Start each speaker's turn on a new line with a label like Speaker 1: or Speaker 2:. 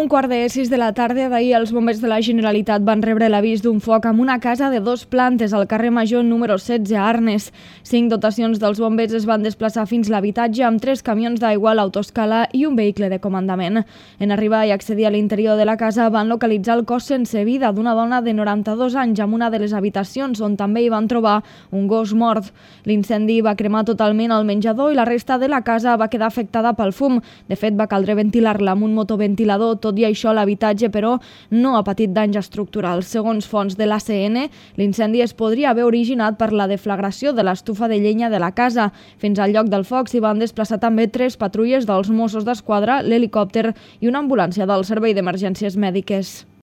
Speaker 1: 5:15 de la tarda d'ahir, els bombers de la Generalitat van rebre l'avís d'un foc en una casa de 2 plantes al carrer Major número 16 a Arnes. 5 dotacions dels bombers es van desplaçar fins l'habitatge amb 3 camions d'aigua, l'autoescala i un vehicle de comandament. En arribar i accedir a l'interior de la casa van localitzar el cos sense vida d'una dona de 92 anys amb una de les habitacions, on també hi van trobar un gos mort. L'incendi va cremar totalment el menjador i la resta de la casa va quedar afectada pel fum. De fet, va caldre ventilar-la amb un motoventilador. Tot i això, l'habitatge, però, no ha patit danys estructurals. Segons fonts de l'ACN, l'incendi es podria haver originat per la deflagració de l'estufa de llenya de la casa. Fins al lloc del foc s'hi van desplaçar també 3 patrulles dels Mossos d'Esquadra, l'helicòpter i una ambulància del Servei d'Emergències Mèdiques.